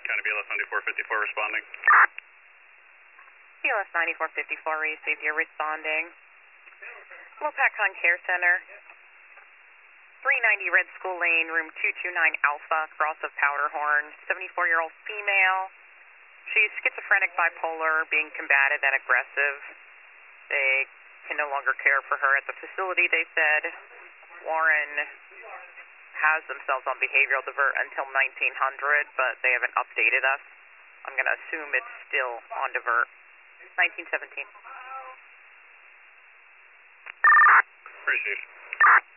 County BLS 9454 responding. BLS 9454 received, you're responding. Lopatcon Care Center, 390 Red School Lane, room 229 Alpha, cross of Powderhorn, 74-year-old female. She's schizophrenic, bipolar, being combative and aggressive. They can no longer care for her at the facility, they said. Warren has themselves on behavioral divert until 1900, but they haven't updated us. I'm going to assume it's still on divert. 1917. Appreciate it.